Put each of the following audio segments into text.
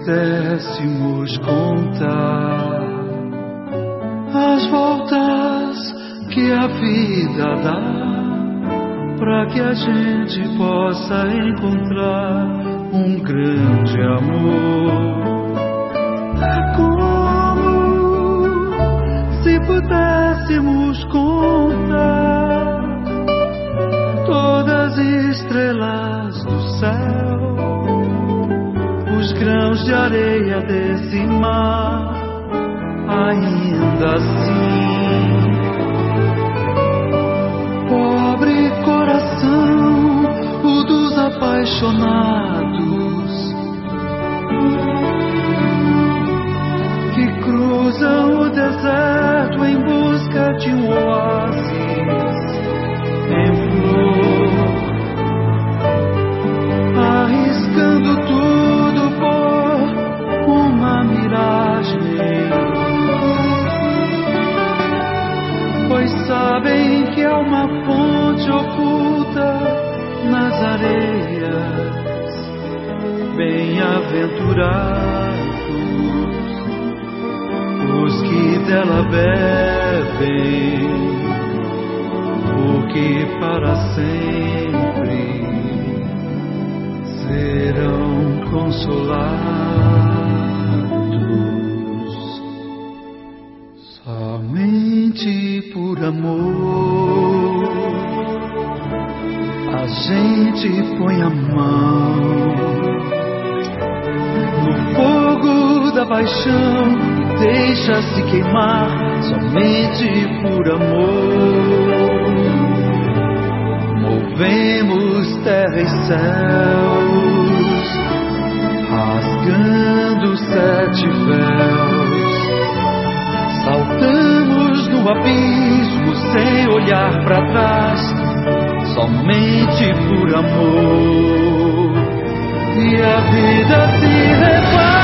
pudéssemos contar as voltas que a vida dá, para que a gente possa encontrar um grande amor. É como se pudéssemos contar todas as estrelas do céu, os grãos de areia desse mar. Ainda assim, pobre coração, o dos apaixonados, que cruzam o deserto em busca de um oásis em flor, arriscando tudo por uma miragem, pois sabem que há uma fonte oculta nas areias. Bem-aventurados os que dela bebem, porque para sempre serão consolados. Somente por amor a gente põe a mão no fogo da paixão e deixa-se queimar. Somente por amor movemos terra e céus, rasgando 7 véus, saltamos no abismo sem olhar para trás. Somente por amor, e a vida se refaz.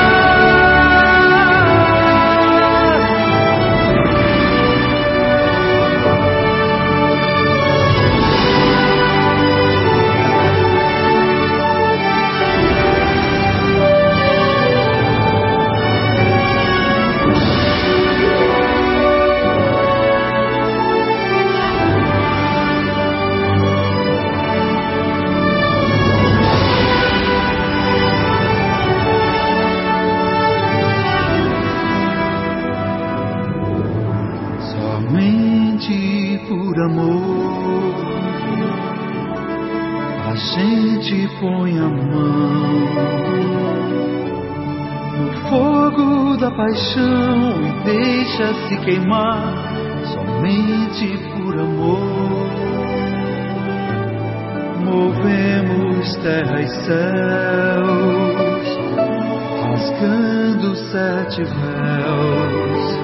Somente por amor a gente põe a mão no fogo da paixão e deixa-se queimar. Somente por amor movemos terra e céus, rasgando 7 véus,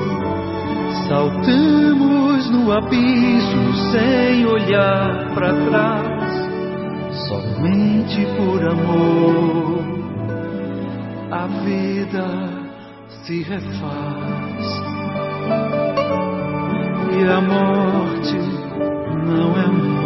saltamos no abismo sem olhar para trás. Somente por amor a vida se refaz, e a morte não é mais.